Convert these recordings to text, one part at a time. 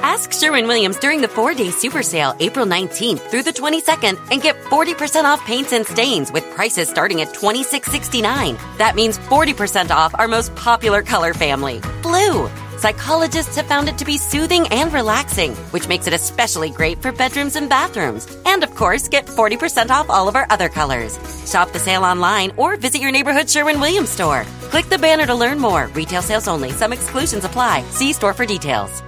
Ask Sherwin-Williams during the 4-day super sale, April 19th through the 22nd, and get 40% off paints and stains with prices starting at $26.69. That means 40% off our most popular color family, blue. Psychologists have found it to be soothing and relaxing, which makes it especially great for bedrooms and bathrooms. And of course, get 40% off all of our other colors. Shop the sale online or visit your neighborhood Sherwin-Williams store. Click the banner to learn more. Retail sales only. Some exclusions apply. See store for details.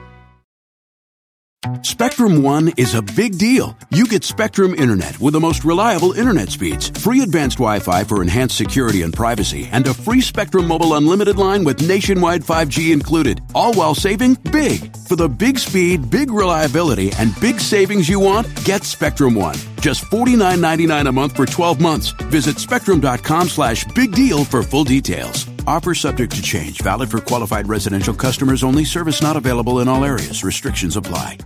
Spectrum One is a big deal. You get Spectrum Internet with the most reliable internet speeds, free advanced Wi-Fi for enhanced security and privacy, and a free Spectrum Mobile Unlimited line with nationwide 5G included, all while saving big. For the big speed, big reliability, and big savings you want, get Spectrum One. Just $49.99 a month for 12 months. Visit spectrum.com/big deal for full details. Offer subject to change. Valid for qualified residential customers only. Service not available in all areas. Restrictions apply.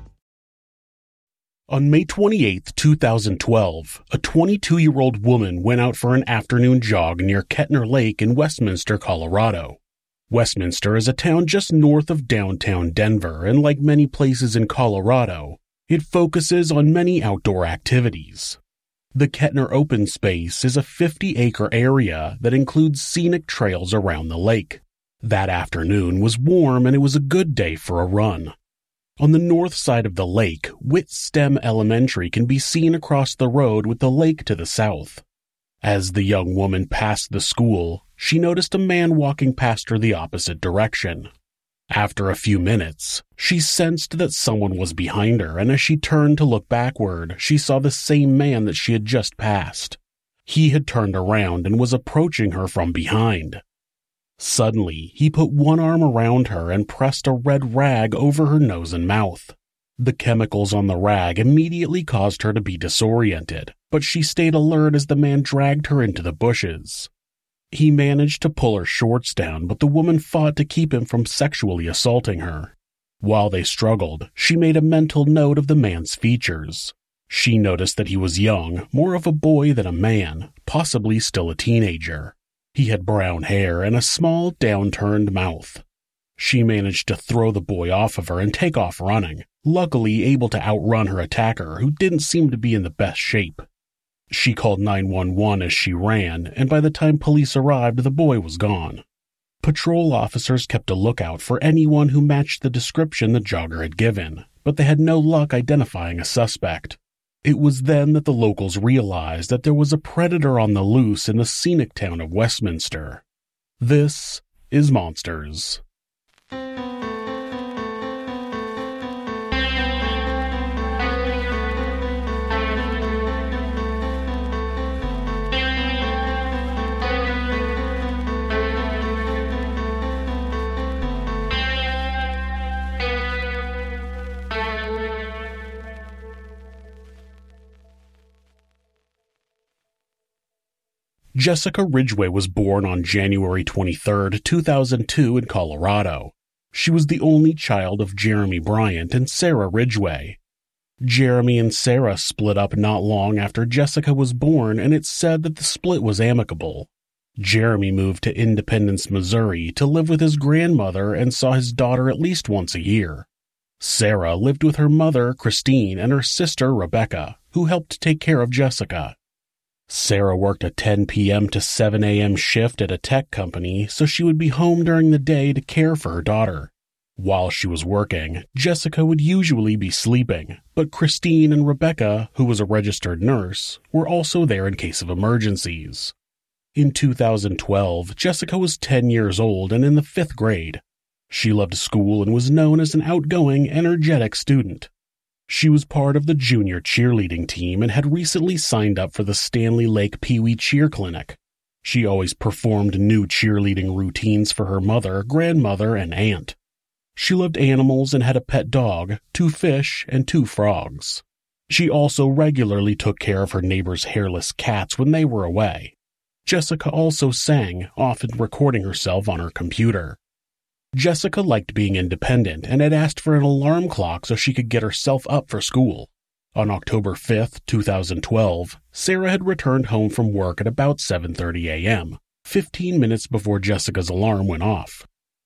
On May 28, 2012, a 22-year-old woman went out for an afternoon jog near Kettner Lake in Westminster, Colorado. Westminster is a town just north of downtown Denver, and like many places in Colorado, it focuses on many outdoor activities. The Kettner Open Space is a 50-acre area that includes scenic trails around the lake. That afternoon was warm and it was a good day for a run. On the north side of the lake, Whitstem Elementary can be seen across the road with the lake to the south. As the young woman passed the school, she noticed a man walking past her the opposite direction. After a few minutes, she sensed that someone was behind her, and as she turned to look backward, she saw the same man that she had just passed. He had turned around and was approaching her from behind. Suddenly, he put one arm around her and pressed a red rag over her nose and mouth. The chemicals on the rag immediately caused her to be disoriented, but she stayed alert as the man dragged her into the bushes. He managed to pull her shorts down, but the woman fought to keep him from sexually assaulting her. While they struggled, she made a mental note of the man's features. She noticed that he was young, more of a boy than a man, possibly still a teenager. He had brown hair and a small, downturned mouth. She managed to throw the boy off of her and take off running, luckily able to outrun her attacker, who didn't seem to be in the best shape. She called 911 as she ran, and by the time police arrived, the boy was gone. Patrol officers kept a lookout for anyone who matched the description the jogger had given, but they had no luck identifying a suspect. It was then that the locals realized that there was a predator on the loose in the scenic town of Westminster. This is Monsters. Jessica Ridgway was born on January 23, 2002 in Colorado. She was the only child of Jeremy Bryant and Sarah Ridgway. Jeremy and Sarah split up not long after Jessica was born, and it's said that the split was amicable. Jeremy moved to Independence, Missouri to live with his grandmother and saw his daughter at least once a year. Sarah lived with her mother, Christine, and her sister, Rebecca, who helped take care of Jessica. Sarah worked a 10 p.m. to 7 a.m. shift at a tech company, so she would be home during the day to care for her daughter. While she was working, Jessica would usually be sleeping, but Christine and Rebecca, who was a registered nurse, were also there in case of emergencies. In 2012, Jessica was 10 years old and in the 5th grade. She loved school and was known as an outgoing, energetic student. She was part of the junior cheerleading team and had recently signed up for the Stanley Lake Pee Wee Cheer Clinic. She always performed new cheerleading routines for her mother, grandmother, and aunt. She loved animals and had a pet dog, 2 fish, and 2 frogs. She also regularly took care of her neighbors' hairless cats when they were away. Jessica also sang, often recording herself on her computer. Jessica liked being independent and had asked for an alarm clock so she could get herself up for school. On October 5, 2012, Sarah had returned home from work at about 7:30 a.m., 15 minutes before Jessica's alarm went off.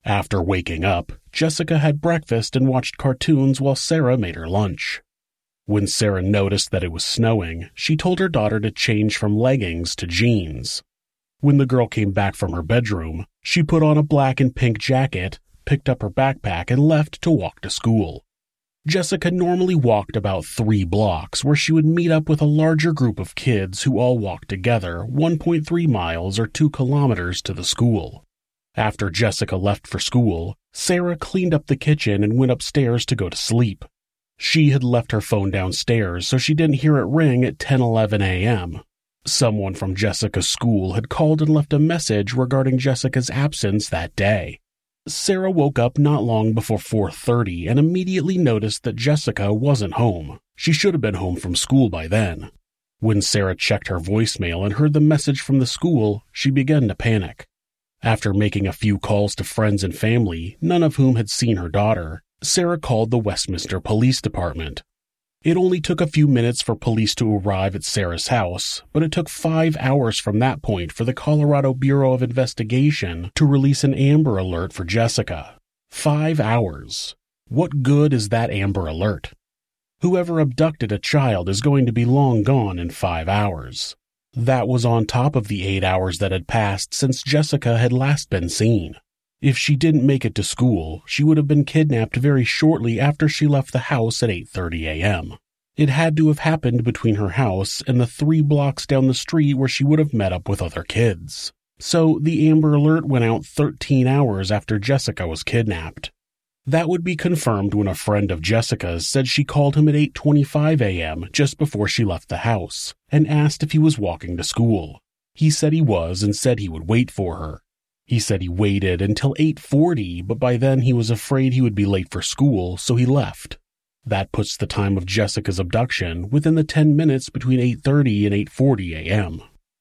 After waking up, Jessica had breakfast and watched cartoons while Sarah made her lunch. When Sarah noticed that it was snowing, she told her daughter to change from leggings to jeans. When the girl came back from her bedroom, she put on a black and pink jacket, picked up her backpack, and left to walk to school. Jessica normally walked about 3 blocks, where she would meet up with a larger group of kids who all walked together 1.3 miles or 2 kilometers to the school. After Jessica left for school, Sarah cleaned up the kitchen and went upstairs to go to sleep. She had left her phone downstairs so she didn't hear it ring at 10:11 a.m. Someone from Jessica's school had called and left a message regarding Jessica's absence that day. Sarah woke up not long before 4:30 and immediately noticed that Jessica wasn't home. She should have been home from school by then. When Sarah checked her voicemail and heard the message from the school, she began to panic. After making a few calls to friends and family, none of whom had seen her daughter, Sarah called the Westminster Police Department. It only took a few minutes for police to arrive at Sarah's house, but it took 5 hours from that point for the Colorado Bureau of Investigation to release an Amber Alert for Jessica. 5 hours. What good is that Amber Alert? Whoever abducted a child is going to be long gone in 5 hours. That was on top of the 8 hours that had passed since Jessica had last been seen. If she didn't make it to school, she would have been kidnapped very shortly after she left the house at 8:30 a.m. It had to have happened between her house and the 3 blocks down the street where she would have met up with other kids. So the Amber Alert went out 13 hours after Jessica was kidnapped. That would be confirmed when a friend of Jessica's said she called him at 8:25 a.m. just before she left the house and asked if he was walking to school. He said he was and said he would wait for her. He said he waited until 8:40, but by then he was afraid he would be late for school, so he left. That puts the time of Jessica's abduction within the 10 minutes between 8:30 and 8:40 a.m.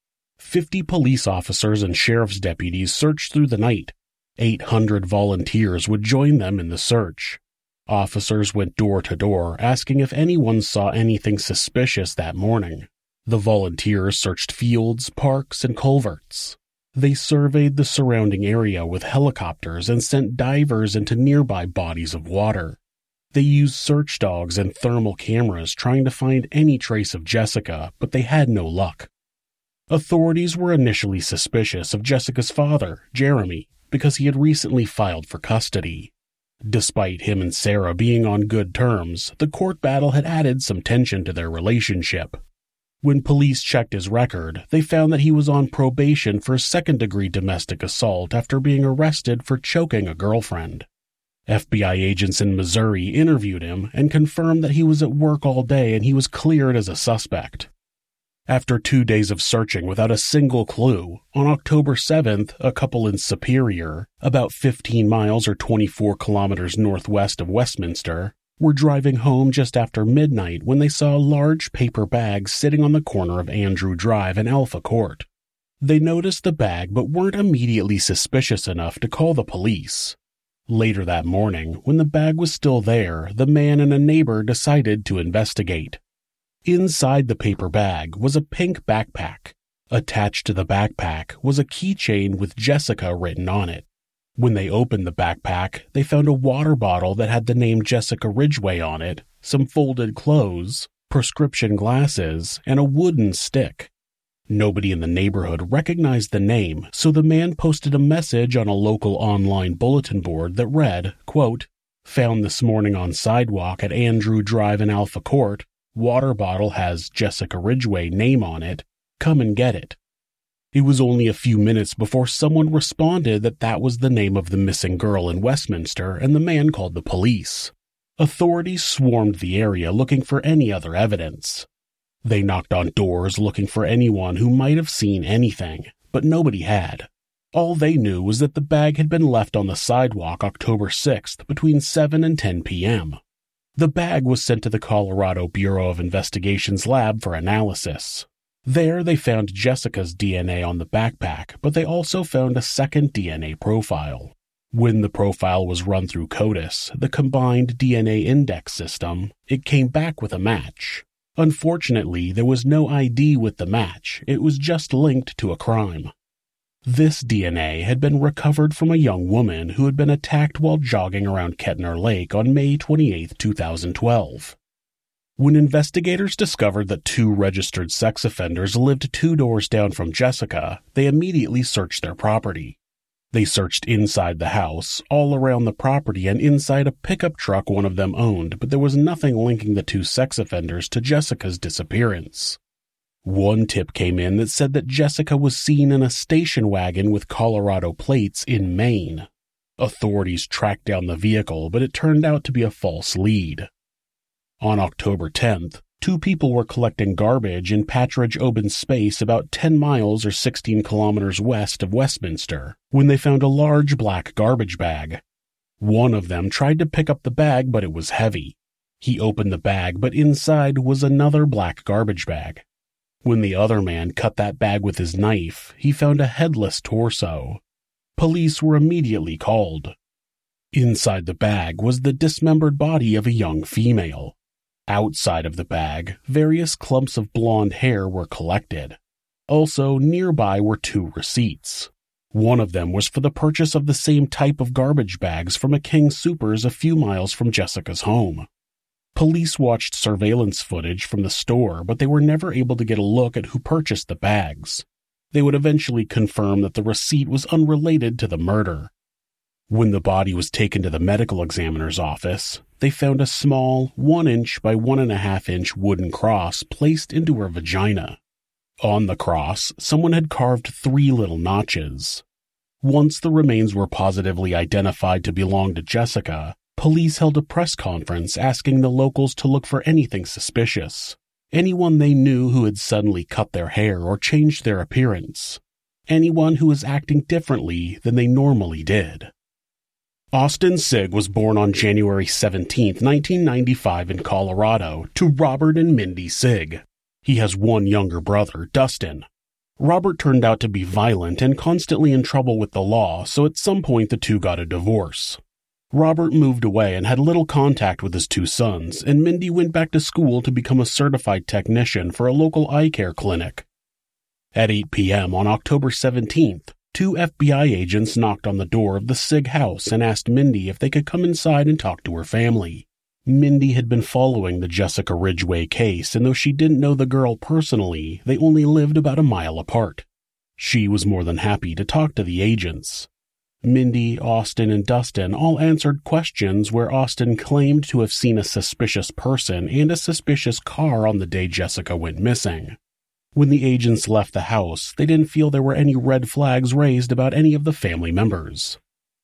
50 police officers and sheriff's deputies searched through the night. 800 volunteers would join them in the search. Officers went door to door asking if anyone saw anything suspicious that morning. The volunteers searched fields, parks, and culverts. They surveyed the surrounding area with helicopters and sent divers into nearby bodies of water. They used search dogs and thermal cameras trying to find any trace of Jessica, but they had no luck. Authorities were initially suspicious of Jessica's father, Jeremy, because he had recently filed for custody. Despite him and Sarah being on good terms, the court battle had added some tension to their relationship. When police checked his record, they found that he was on probation for second-degree domestic assault after being arrested for choking a girlfriend. FBI agents in Missouri interviewed him and confirmed that he was at work all day and he was cleared as a suspect. After 2 days of searching without a single clue, on October 7th, a couple in Superior, about 15 miles or 24 kilometers northwest of Westminster, were driving home just after midnight when they saw a large paper bag sitting on the corner of Andrew Drive and Alpha Court. They noticed the bag but weren't immediately suspicious enough to call the police. Later that morning, when the bag was still there, the man and a neighbor decided to investigate. Inside the paper bag was a pink backpack. Attached to the backpack was a keychain with Jessica written on it. When they opened the backpack, they found a water bottle that had the name Jessica Ridgway on it, some folded clothes, prescription glasses, and a wooden stick. Nobody in the neighborhood recognized the name, so the man posted a message on a local online bulletin board that read, quote, "Found this morning on sidewalk at Andrew Drive and Alpha Court. Water bottle has Jessica Ridgway name on it. Come and get it." It was only a few minutes before someone responded that was the name of the missing girl in Westminster, and the man called the police. Authorities swarmed the area looking for any other evidence. They knocked on doors looking for anyone who might have seen anything, but nobody had. All they knew was that the bag had been left on the sidewalk October 6th between 7 and 10 p.m. The bag was sent to the Colorado Bureau of Investigation's lab for analysis. There they found Jessica's DNA on the backpack, but they also found a second DNA profile. When the profile was run through CODIS, the Combined DNA Index System, it came back with a match. Unfortunately, there was no ID with the match. It was just linked to a crime. This DNA had been recovered from a young woman who had been attacked while jogging around Kettner Lake on May 28, 2012. When investigators discovered that 2 registered sex offenders lived 2 doors down from Jessica, they immediately searched their property. They searched inside the house, all around the property, and inside a pickup truck one of them owned, but there was nothing linking the 2 sex offenders to Jessica's disappearance. One tip came in that said that Jessica was seen in a station wagon with Colorado plates in Maine. Authorities tracked down the vehicle, but it turned out to be a false lead. On October 10th, 2 people were collecting garbage in Patridge Open Space about 10 miles or 16 kilometers west of Westminster, when they found a large black garbage bag. One of them tried to pick up the bag, but it was heavy. He opened the bag, but inside was another black garbage bag. When the other man cut that bag with his knife, he found a headless torso. Police were immediately called. Inside the bag was the dismembered body of a young female. Outside of the bag, various clumps of blonde hair were collected. Also, nearby were 2 receipts. One of them was for the purchase of the same type of garbage bags from a King Soopers a few miles from Jessica's home. Police watched surveillance footage from the store, but they were never able to get a look at who purchased the bags. They would eventually confirm that the receipt was unrelated to the murder. When the body was taken to the medical examiner's office, they found a small 1-inch by 1.5-inch wooden cross placed into her vagina. On the cross, someone had carved 3 little notches. Once the remains were positively identified to belong to Jessica, police held a press conference asking the locals to look for anything suspicious. Anyone they knew who had suddenly cut their hair or changed their appearance. Anyone who was acting differently than they normally did. Austin Sigg was born on January 17, 1995 in Colorado to Robert and Mindy Sigg. He has 1 younger brother, Dustin. Robert turned out to be violent and constantly in trouble with the law, so at some point the 2 got a divorce. Robert moved away and had little contact with his 2 sons, and Mindy went back to school to become a certified technician for a local eye care clinic. At 8 p.m. on October 17th, 2 FBI agents knocked on the door of the Sigg house and asked Mindy if they could come inside and talk to her family. Mindy had been following the Jessica Ridgway case, and though she didn't know the girl personally, they only lived about a mile apart. She was more than happy to talk to the agents. Mindy, Austin, and Dustin all answered questions where Austin claimed to have seen a suspicious person and a suspicious car on the day Jessica went missing. When the agents left the house, they didn't feel there were any red flags raised about any of the family members.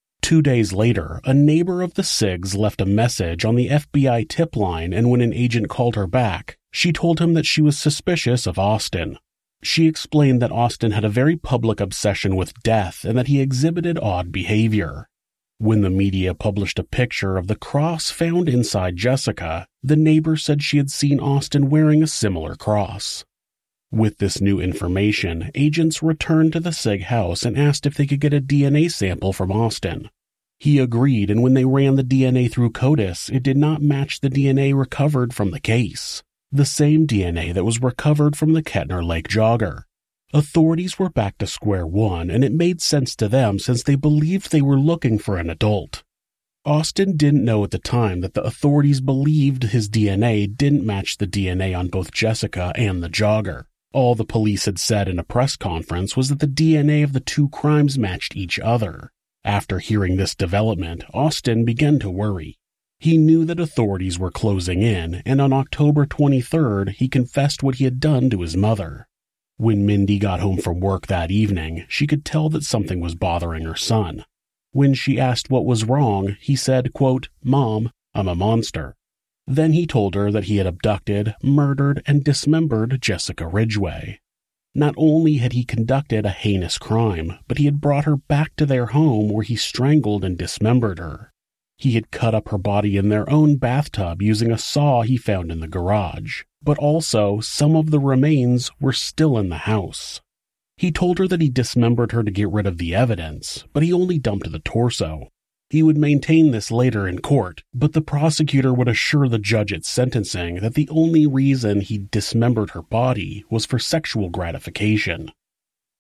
2 days later, a neighbor of the Siggs left a message on the FBI tip line, and when an agent called her back, she told him that she was suspicious of Austin. She explained that Austin had a very public obsession with death and that he exhibited odd behavior. When the media published a picture of the cross found inside Jessica, the neighbor said she had seen Austin wearing a similar cross. With this new information, agents returned to the Sigg house and asked if they could get a DNA sample from Austin. He agreed, and when they ran the DNA through CODIS, it did not match the DNA recovered from the case. The same DNA that was recovered from the Kettner Lake jogger. Authorities were back to square one, and it made sense to them since they believed they were looking for an adult. Austin didn't know at the time that the authorities believed his DNA didn't match the DNA on both Jessica and the jogger. All the police had said in a press conference was that the DNA of the 2 crimes matched each other. After hearing this development, Austin began to worry. He knew that authorities were closing in, and on October 23rd, he confessed what he had done to his mother. When Mindy got home from work that evening, she could tell that something was bothering her son. When she asked what was wrong, he said, quote, "Mom, I'm a monster." Then he told her that he had abducted, murdered, and dismembered Jessica Ridgway. Not only had he conducted a heinous crime, but he had brought her back to their home where he strangled and dismembered her. He had cut up her body in their own bathtub using a saw he found in the garage, but also some of the remains were still in the house. He told her that he dismembered her to get rid of the evidence, but he only dumped the torso. He would maintain this later in court, but the prosecutor would assure the judge at sentencing that the only reason he dismembered her body was for sexual gratification.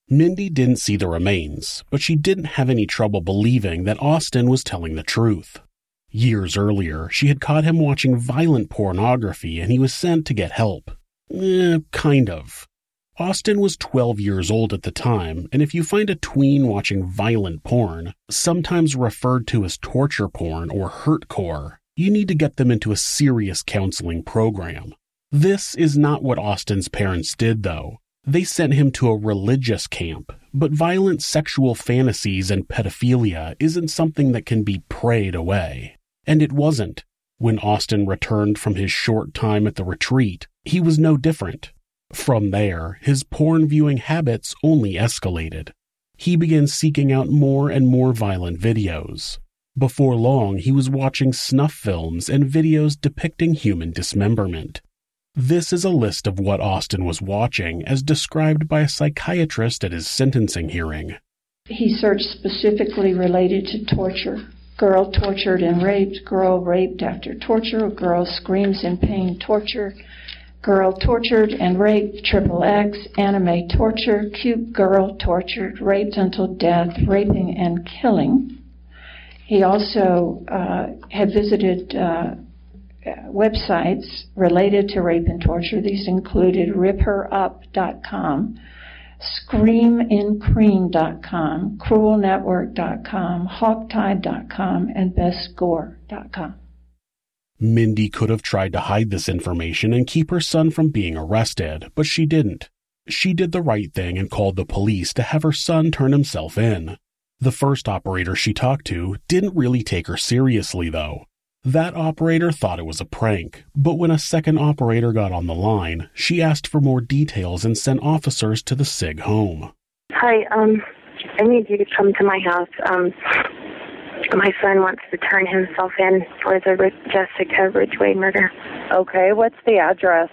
Mindy didn't see the remains, but she didn't have any trouble believing that Austin was telling the truth. Years earlier, she had caught him watching violent pornography and he was sent to get help. Kind of. Austin was 12 years old at the time, and if you find a tween watching violent porn, sometimes referred to as torture porn or hurtcore, you need to get them into a serious counseling program. This is not what Austin's parents did, though. They sent him to a religious camp, but violent sexual fantasies and pedophilia isn't something that can be prayed away. And it wasn't. When Austin returned from his short time at the retreat, he was no different. From there, his porn-viewing habits only escalated. He began seeking out more and more violent videos. Before long, he was watching snuff films and videos depicting human dismemberment. This is a list of what Austin was watching, as described by a psychiatrist at his sentencing hearing. He searched specifically related to torture. Girl tortured and raped, girl raped after torture, girl screams in pain, torture, girl tortured and raped, XXX, anime torture, cute girl tortured, raped until death, raping and killing. He also had visited websites related to rape and torture. These included ripherup.com, screamincream.com, cruelnetwork.com, hogtied.com, and bestgore.com. Mindy could have tried to hide this information and keep her son from being arrested, but she didn't. She did the right thing and called the police to have her son turn himself in. The first operator she talked to didn't really take her seriously, though. That operator thought it was a prank, but when a second operator got on the line, she asked for more details and sent officers to the SIG home. Hi, I need you to come to my house. My son wants to turn himself in for the Jessica Ridgway murder. Okay, what's the address?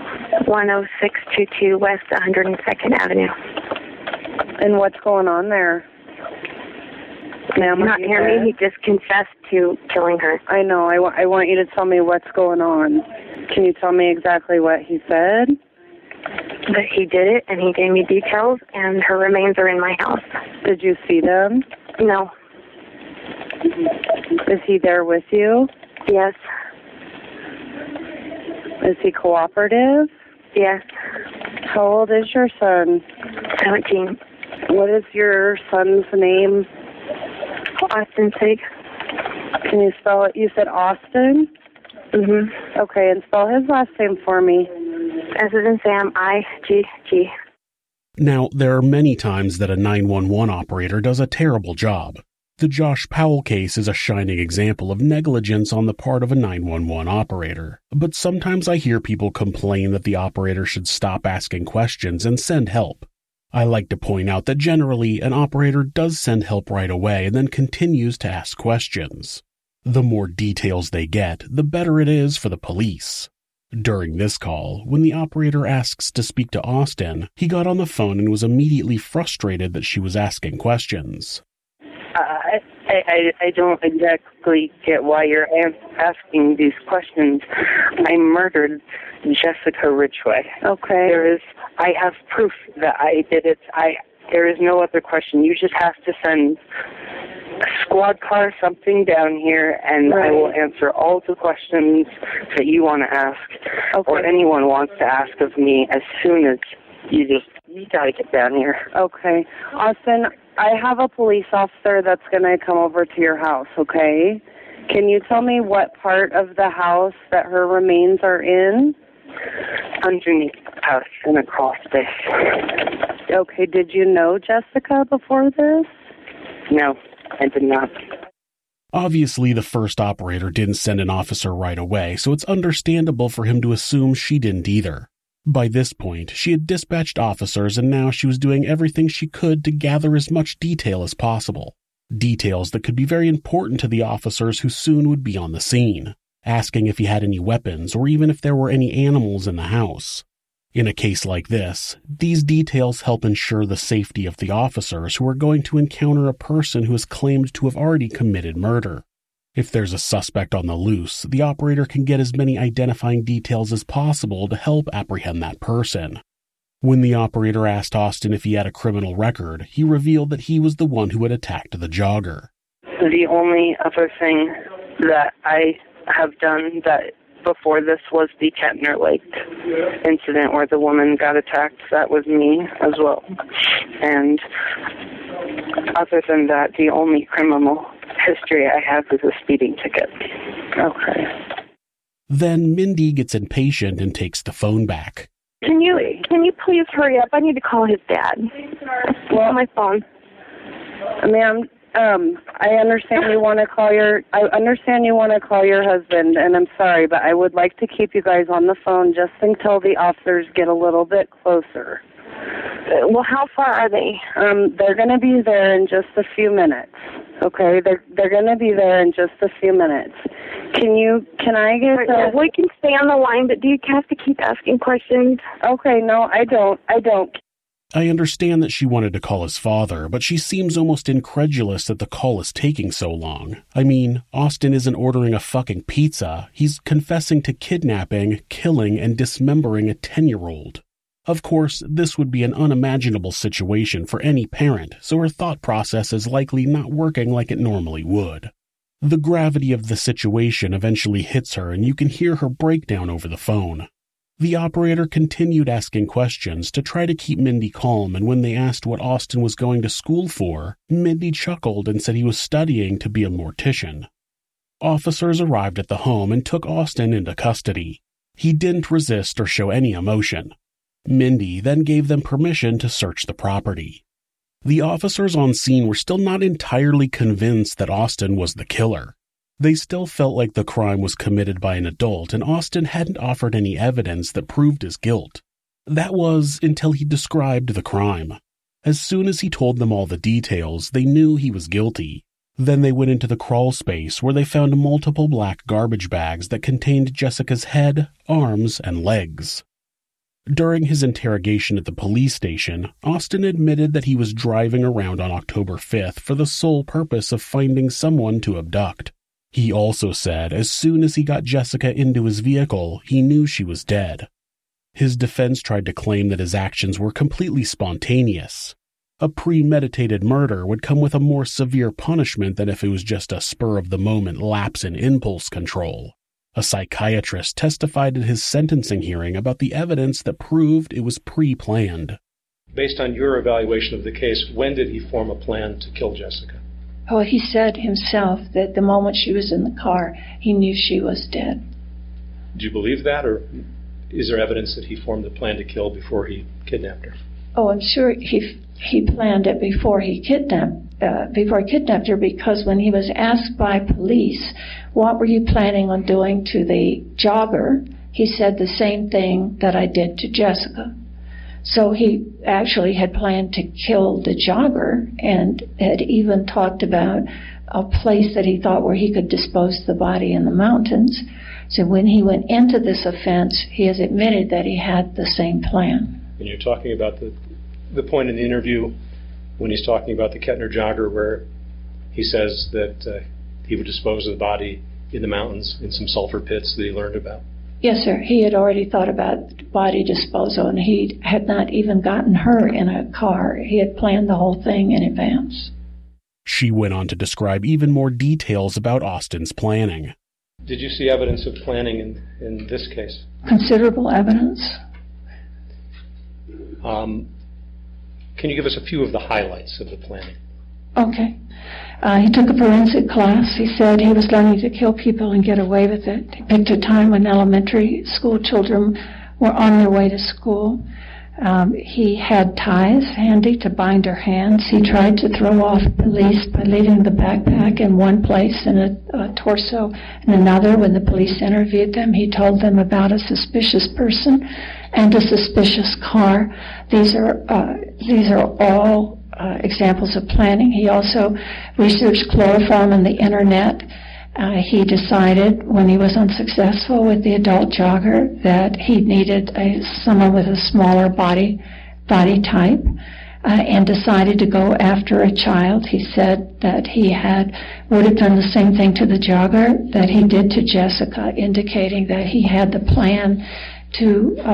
10622 West 102nd Avenue. And what's going on there? Ma'am, not hear me? He just confessed to killing her. I know. I want you to tell me what's going on. Can you tell me exactly what he said? That he did it, and he gave me details, and her remains are in my house. Did you see them? No. Is he there with you? Yes. Is he cooperative? Yes. How old is your son? 17. What is your son's name? Austin Sig. Can you spell it? You said Austin? Mm-hmm. Okay, and spell his last name for me. S as in Sam, I-G-G. Now, there are many times that a 911 operator does a terrible job. The Josh Powell case is a shining example of negligence on the part of a 911 operator. But sometimes I hear people complain that the operator should stop asking questions and send help. I like to point out that generally an operator does send help right away and then continues to ask questions. The more details they get, the better it is for the police. During this call, when the operator asks to speak to Austin, he got on the phone and was immediately frustrated that she was asking questions. I don't exactly get why you're asking these questions. I murdered Jessica Ridgway. Okay. I have proof that I did it. There is no other question. You just have to send a squad car, something down here, and right. I will answer all the questions that you want to ask, okay. or anyone wants to ask of me as soon as you gotta get down here. Okay. Austin, I have a police officer that's going to come over to your house, okay? Can you tell me what part of the house that her remains are in? Underneath the house and across this. Okay, did you know Jessica before this? No, I did not. Obviously, the first operator didn't send an officer right away, so it's understandable for him to assume she didn't either. By this point, she had dispatched officers and now she was doing everything she could to gather as much detail as possible. Details that could be very important to the officers who soon would be on the scene, asking if he had any weapons or even if there were any animals in the house. In a case like this, these details help ensure the safety of the officers who are going to encounter a person who is claimed to have already committed murder. If there's a suspect on the loose, the operator can get as many identifying details as possible to help apprehend that person. When the operator asked Austin if he had a criminal record, he revealed that he was the one who had attacked the jogger. The only other thing that I have done that before this was the Kettner Lake incident where the woman got attacked. That was me as well. And other than that, the only criminal history I have is a speeding ticket. Okay. Then Mindy gets impatient and takes the phone back. Can you please hurry up? I need to call his dad. Well, on my phone. Ma'am, I understand you want to call your husband, and I'm sorry, but I would like to keep you guys on the phone just until the officers get a little bit closer. Well, how far are they? They're going to be there in just a few minutes. Okay, they're going to be there in just a few minutes. Can I get we can stay on the line, but do you have to keep asking questions? Okay, no, I don't. I understand that she wanted to call his father, but she seems almost incredulous that the call is taking so long. I mean, Austin isn't ordering a fucking pizza. He's confessing to kidnapping, killing, and dismembering a 10-year-old. Of course, this would be an unimaginable situation for any parent, so her thought process is likely not working like it normally would. The gravity of the situation eventually hits her, and you can hear her breakdown over the phone. The operator continued asking questions to try to keep Mindy calm, and when they asked what Austin was going to school for, Mindy chuckled and said he was studying to be a mortician. Officers arrived at the home and took Austin into custody. He didn't resist or show any emotion. Mindy then gave them permission to search the property. The officers on scene were still not entirely convinced that Austin was the killer. They still felt like the crime was committed by an adult, and Austin hadn't offered any evidence that proved his guilt. That was until he described the crime. As soon as he told them all the details, they knew he was guilty. Then they went into the crawl space where they found multiple black garbage bags that contained Jessica's head, arms, and legs. During his interrogation at the police station, Austin admitted that he was driving around on October 5th for the sole purpose of finding someone to abduct. He also said as soon as he got Jessica into his vehicle, he knew she was dead. His defense tried to claim that his actions were completely spontaneous. A premeditated murder would come with a more severe punishment than if it was just a spur-of-the-moment lapse in impulse control. A psychiatrist testified at his sentencing hearing about the evidence that proved it was pre-planned. Based on your evaluation of the case, when did he form a plan to kill Jessica? Oh, he said himself that the moment she was in the car, he knew she was dead. Do you believe that, or is there evidence that he formed the plan to kill before he kidnapped her? Oh, I'm sure he planned it before he kidnapped her, because when he was asked by police, what were you planning on doing to the jogger, he said the same thing that I did to Jessica. So he actually had planned to kill the jogger and had even talked about a place that he thought where he could dispose the body in the mountains. So when he went into this offense, he has admitted that he had the same plan. And you're talking about the point in the interview when he's talking about the Kettner jogger where he says that he would dispose of the body in the mountains in some sulfur pits that he learned about. Yes, sir. He had already thought about body disposal, and he had not even gotten her in a car. He had planned the whole thing in advance. She went on to describe even more details about Austin's planning. Did you see evidence of planning in this case? Considerable evidence. Can you give us a few of the highlights of the planning? Okay. He took a forensic class. He said he was learning to kill people and get away with it. He picked a time when elementary school children were on their way to school. He had ties handy to bind her hands. He tried to throw off police by leaving the backpack in one place and a torso in another. When the police interviewed them, he told them about a suspicious person and a suspicious car. These are all examples of planning. He also researched chloroform on the internet. He decided when he was unsuccessful with the adult jogger that he needed someone with a smaller body type, and decided to go after a child. He said that he would have done the same thing to the jogger that he did to Jessica, indicating that he had the plan to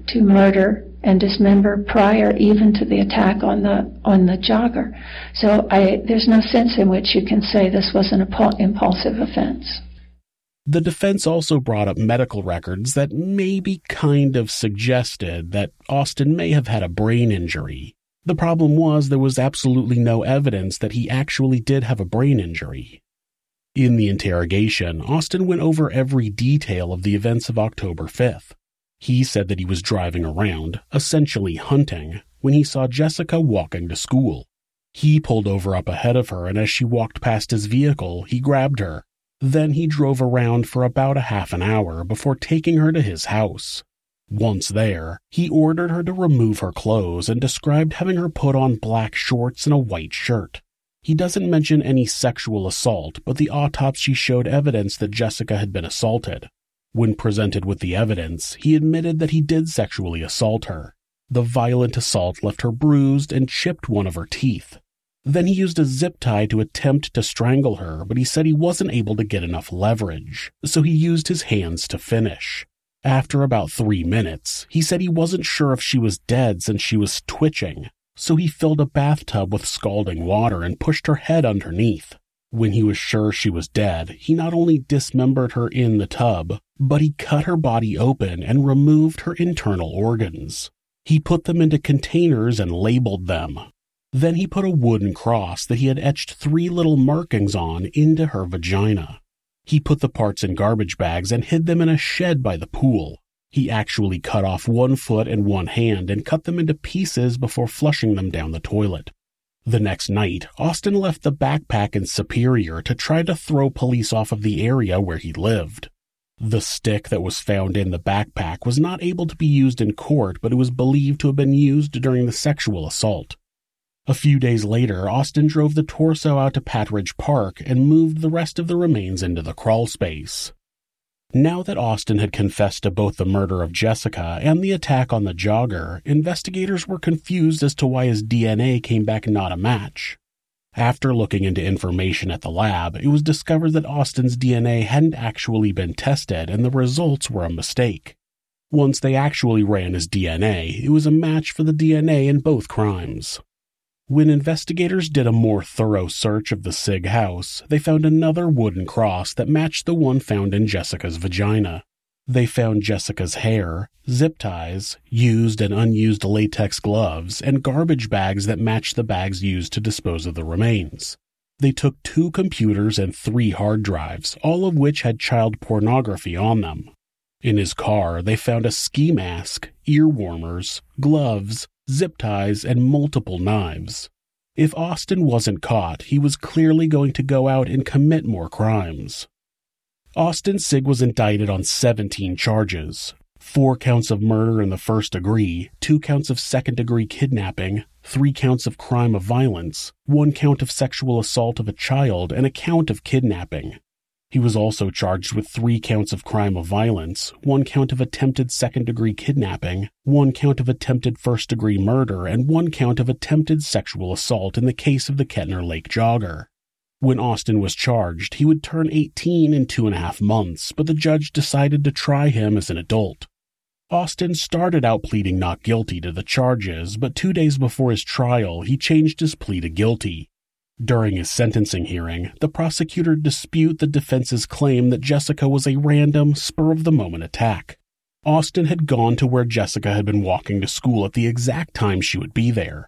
to murder and dismember prior even to the attack on the jogger. So there's no sense in which you can say this was an impulsive offense. The defense also brought up medical records that maybe kind of suggested that Austin may have had a brain injury. The problem was there was absolutely no evidence that he actually did have a brain injury. In the interrogation, Austin went over every detail of the events of October 5th. He said that he was driving around, essentially hunting, when he saw Jessica walking to school. He pulled over up ahead of her, and as she walked past his vehicle, he grabbed her. Then he drove around for about a half an hour before taking her to his house. Once there, he ordered her to remove her clothes and described having her put on black shorts and a white shirt. He doesn't mention any sexual assault, but the autopsy showed evidence that Jessica had been assaulted. When presented with the evidence, he admitted that he did sexually assault her. The violent assault left her bruised and chipped one of her teeth. Then he used a zip tie to attempt to strangle her, but he said he wasn't able to get enough leverage, so he used his hands to finish. After about 3 minutes, he said he wasn't sure if she was dead since she was twitching, so he filled a bathtub with scalding water and pushed her head underneath. When he was sure she was dead, he not only dismembered her in the tub, but he cut her body open and removed her internal organs. He put them into containers and labeled them. Then he put a wooden cross that he had etched 3 little markings on into her vagina. He put the parts in garbage bags and hid them in a shed by the pool. He actually cut off 1 foot and 1 hand and cut them into pieces before flushing them down the toilet. The next night, Austin left the backpack in Superior to try to throw police off of the area where he lived. The stick that was found in the backpack was not able to be used in court, but it was believed to have been used during the sexual assault. A few days later, Austin drove the torso out to Patridge Park and moved the rest of the remains into the crawl space. Now that Austin had confessed to both the murder of Jessica and the attack on the jogger, investigators were confused as to why his DNA came back not a match. After looking into information at the lab, it was discovered that Austin's DNA hadn't actually been tested and the results were a mistake. Once they actually ran his DNA, it was a match for the DNA in both crimes. When investigators did a more thorough search of the Sigg house, they found another wooden cross that matched the one found in Jessica's vagina. They found Jessica's hair, zip ties, used and unused latex gloves, and garbage bags that matched the bags used to dispose of the remains. They took 2 computers and 3 hard drives, all of which had child pornography on them. In his car, they found a ski mask, ear warmers, gloves, zip ties, and multiple knives. If Austin wasn't caught, he was clearly going to go out and commit more crimes. Austin Sigg was indicted on 17 charges: 4 counts of murder in the first degree, 2 counts of second-degree kidnapping, 3 counts of crime of violence, 1 count of sexual assault of a child, and a count of kidnapping. He was also charged with 3 counts of crime of violence, 1 count of attempted second-degree kidnapping, 1 count of attempted first-degree murder, and 1 count of attempted sexual assault in the case of the Kettner Lake jogger. When Austin was charged, he would turn 18 in 2.5 months, but the judge decided to try him as an adult. Austin started out pleading not guilty to the charges, but 2 days before his trial, he changed his plea to guilty. During his sentencing hearing, the prosecutor disputed the defense's claim that Jessica was a random, spur-of-the-moment attack. Austin had gone to where Jessica had been walking to school at the exact time she would be there.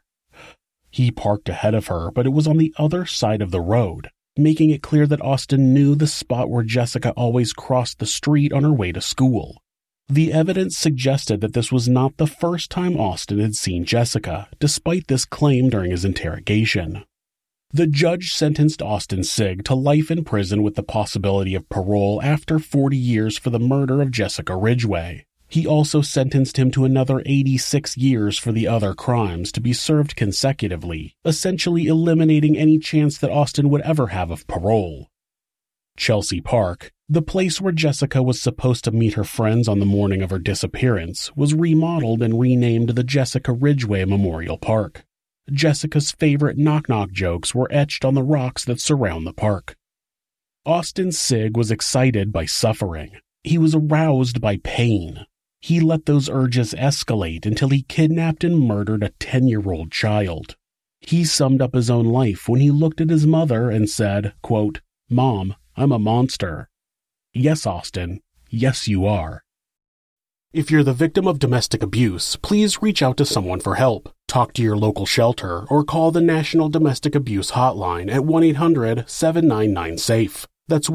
He parked ahead of her, but it was on the other side of the road, making it clear that Austin knew the spot where Jessica always crossed the street on her way to school. The evidence suggested that this was not the first time Austin had seen Jessica, despite this claim during his interrogation. The judge sentenced Austin Sigg to life in prison with the possibility of parole after 40 years for the murder of Jessica Ridgway. He also sentenced him to another 86 years for the other crimes to be served consecutively, essentially eliminating any chance that Austin would ever have of parole. Chelsea Park, the place where Jessica was supposed to meet her friends on the morning of her disappearance, was remodeled and renamed the Jessica Ridgway Memorial Park. Jessica's favorite knock-knock jokes were etched on the rocks that surround the park. Austin Sigg was excited by suffering. He was aroused by pain. He let those urges escalate until he kidnapped and murdered a 10-year-old child. He summed up his own life when he looked at his mother and said, quote, "Mom, I'm a monster." Yes, Austin. Yes, you are. If you're the victim of domestic abuse, please reach out to someone for help. Talk to your local shelter or call the National Domestic Abuse Hotline at 1-800-799-SAFE. That's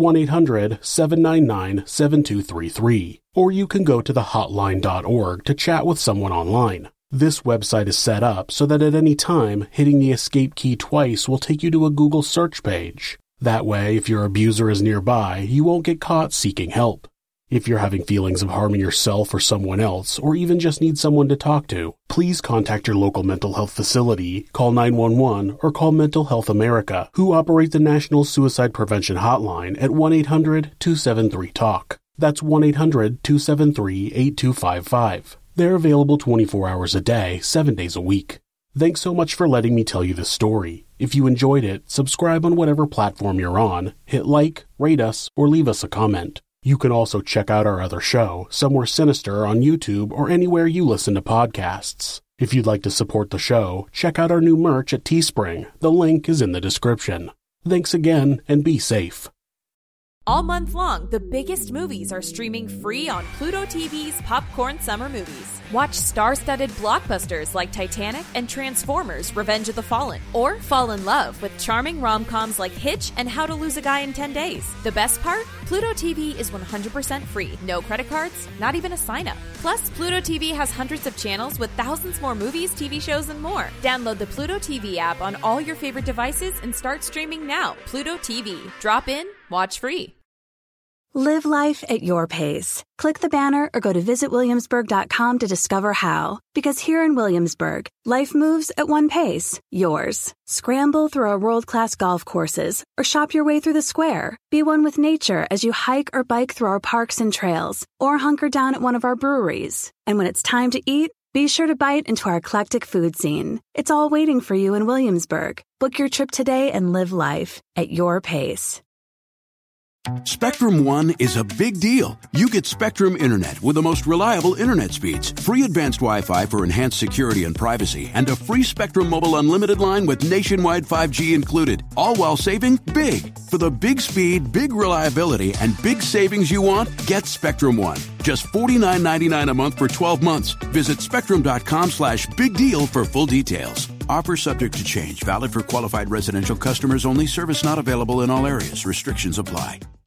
1-800-799-7233. Or you can go to thehotline.org to chat with someone online. This website is set up so that at any time, hitting the escape key twice will take you to a Google search page. That way, if your abuser is nearby, you won't get caught seeking help. If you're having feelings of harming yourself or someone else, or even just need someone to talk to, please contact your local mental health facility, call 911, or call Mental Health America, who operate the National Suicide Prevention Hotline at 1-800-273-TALK. That's 1-800-273-8255. They're available 24 hours a day, 7 days a week. Thanks so much for letting me tell you this story. If you enjoyed it, subscribe on whatever platform you're on, hit like, rate us, or leave us a comment. You can also check out our other show, Somewhere Sinister, on YouTube or anywhere you listen to podcasts. If you'd like to support the show, check out our new merch at Teespring. The link is in the description. Thanks again, and be safe. All month long, the biggest movies are streaming free on Pluto TV's Popcorn Summer Movies. Watch star-studded blockbusters like Titanic and Transformers: Revenge of the Fallen. Or fall in love with charming rom-coms like Hitch and How to Lose a Guy in 10 Days. The best part? Pluto TV is 100% free. No credit cards, not even a sign-up. Plus, Pluto TV has hundreds of channels with thousands more movies, TV shows, and more. Download the Pluto TV app on all your favorite devices and start streaming now. Pluto TV. Drop in, watch free. Live life at your pace. Click the banner or go to visitwilliamsburg.com to discover how. Because here in Williamsburg, life moves at one pace, yours. Scramble through our world-class golf courses or shop your way through the square. Be one with nature as you hike or bike through our parks and trails or hunker down at one of our breweries. And when it's time to eat, be sure to bite into our eclectic food scene. It's all waiting for you in Williamsburg. Book your trip today and live life at your pace. Spectrum One is a big deal. You get Spectrum Internet with the most reliable internet speeds, free advanced Wi-Fi for enhanced security and privacy, and a free Spectrum Mobile Unlimited line with nationwide 5G included, all while saving big. For the big speed, big reliability, and big savings you want, get Spectrum One. Just $49.99 a month for 12 months. Visit spectrum.com/big deal for full details. Offer subject to change. Valid for qualified residential customers only. Service not available in all areas. Restrictions apply.